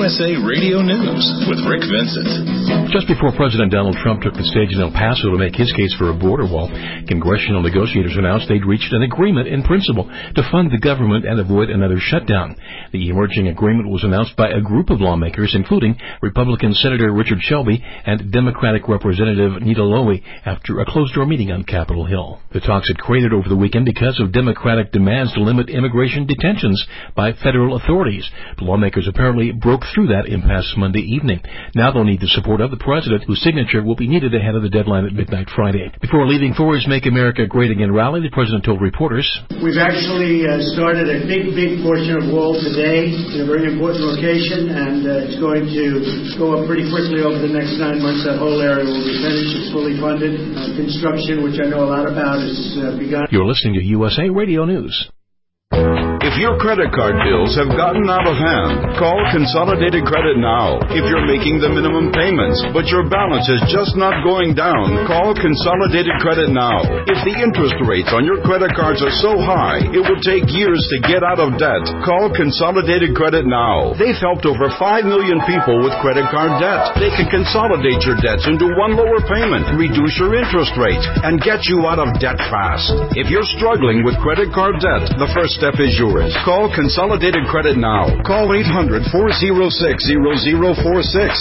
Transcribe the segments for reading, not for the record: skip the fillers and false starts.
USA Radio News with Rick Vincent. Just before President Donald Trump took the stage in El Paso to make his case for a border wall, congressional negotiators announced they'd reached an agreement in principle to fund the government and avoid another shutdown. The emerging agreement was announced by a group of lawmakers, including Republican Senator Richard Shelby and Democratic Representative Nita Lowey, after a closed-door meeting on Capitol Hill. The talks had created over the weekend because of Democratic demands to limit immigration detentions by federal authorities. The lawmakers apparently broke through that impasse Monday evening. Now they'll need the support of the president, whose signature will be needed ahead of the deadline at midnight Friday. Before leaving for his Make America Great Again rally, the president told reporters, "We've actually started a big portion of wall today in a very important location, and it's going to go up pretty quickly over the next 9 months. That whole area will be finished. It's fully funded. Construction, which I know a lot about, is begun." You're listening to USA Radio News. If your credit card bills have gotten out of hand, call Consolidated Credit now. If you're making the minimum payments, but your balance is just not going down, call Consolidated Credit now. If the interest rates on your credit cards are so high, it will take years to get out of debt, call Consolidated Credit now. They've helped over 5 million people with credit card debt. They can consolidate your debts into one lower payment, reduce your interest rate, and get you out of debt fast. If you're struggling with credit card debt, the first step is yours. Call Consolidated Credit now. Call 800-406-0046.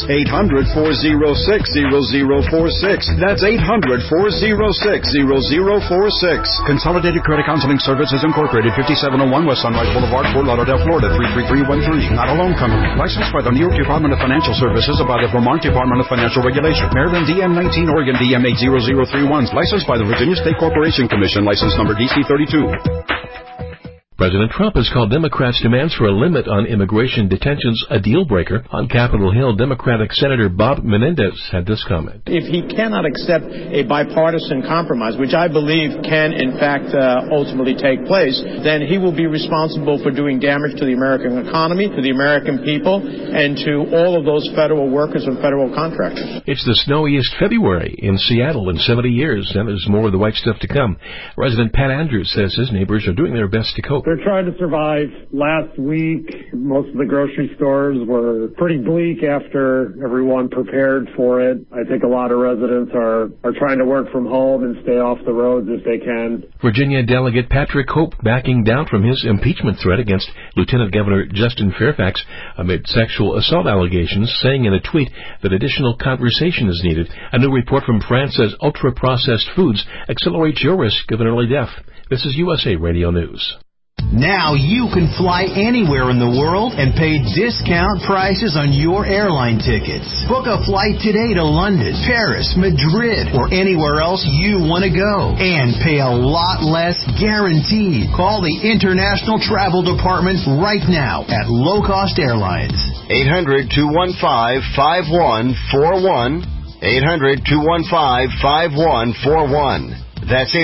800-406-0046. That's 800-406-0046. Consolidated Credit Counseling Services Incorporated, 5701 West Sunrise Boulevard, Fort Lauderdale, Florida, 33313. Not a loan company. Licensed by the New York Department of Financial Services and by the Vermont Department of Financial Regulation. Maryland DM19, Oregon DM80031. Licensed by the Virginia State Corporation Commission. License number DC32. President Trump has called Democrats' demands for a limit on immigration detentions a deal-breaker. On Capitol Hill, Democratic Senator Bob Menendez had this comment. If he cannot accept a bipartisan compromise, which I believe can, in fact, ultimately take place, then he will be responsible for doing damage to the American economy, to the American people, and to all of those federal workers and federal contractors. It's the snowiest February in Seattle in 70 years, and there's more of the white stuff to come. Resident Pat Andrews says his neighbors are doing their best to cope. They're trying to survive. Last week, most of the grocery stores were pretty bleak after everyone prepared for it. I think a lot of residents are trying to work from home and stay off the roads if they can. Virginia Delegate Patrick Hope backing down from his impeachment threat against Lieutenant Governor Justin Fairfax amid sexual assault allegations, saying in a tweet that additional conversation is needed. A new report from France says ultra-processed foods accelerate your risk of an early death. This is USA Radio News. Now you can fly anywhere in the world and pay discount prices on your airline tickets. Book a flight today to London, Paris, Madrid, or anywhere else you want to go. And pay a lot less guaranteed. Call the International Travel Department right now at Low Cost Airlines. 800-215-5141. 800-215-5141. That's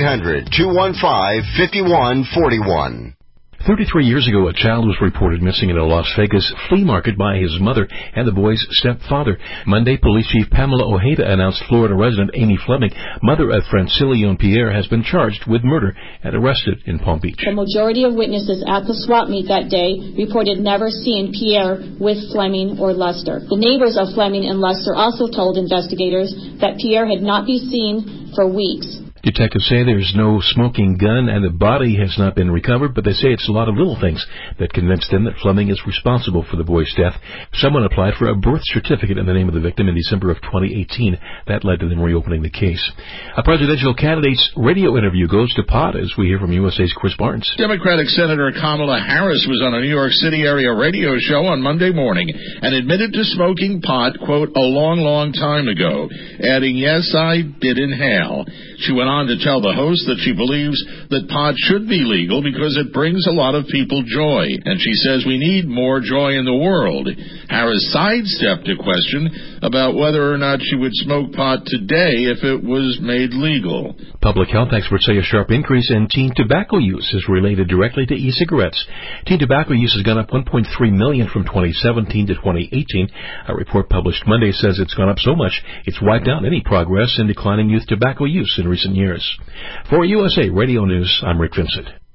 800-215-5141. 33 years ago, a child was reported missing in a Las Vegas flea market by his mother and the boy's stepfather. Monday, Police Chief Pamela Ojeda announced Florida resident Amy Fleming, mother of Francilion Pierre, has been charged with murder and arrested in Palm Beach. The majority of witnesses at the swap meet that day reported never seeing Pierre with Fleming or Lester. The neighbors of Fleming and Lester also told investigators that Pierre had not been seen for weeks. Detectives say there's no smoking gun and the body has not been recovered, but they say it's a lot of little things that convinced them that Fleming is responsible for the boy's death. Someone applied for a birth certificate in the name of the victim in December of 2018. That led to them reopening the case. A presidential candidate's radio interview goes to pot as we hear from USA's Chris Barnes. Democratic Senator Kamala Harris was on a New York City area radio show on Monday morning and admitted to smoking pot, quote, a long time ago, adding, "Yes, I did inhale." She went on to tell the host that she believes that pot should be legal because it brings a lot of people joy, and she says we need more joy in the world. Harris sidestepped a question about whether or not she would smoke pot today if it was made legal. Public health experts say a sharp increase in teen tobacco use is related directly to e-cigarettes. Teen tobacco use has gone up 1.3 million from 2017 to 2018. A report published Monday says it's gone up so much it's wiped out any progress in declining youth tobacco use in recent years. For USA Radio News, I'm Rick Vincent.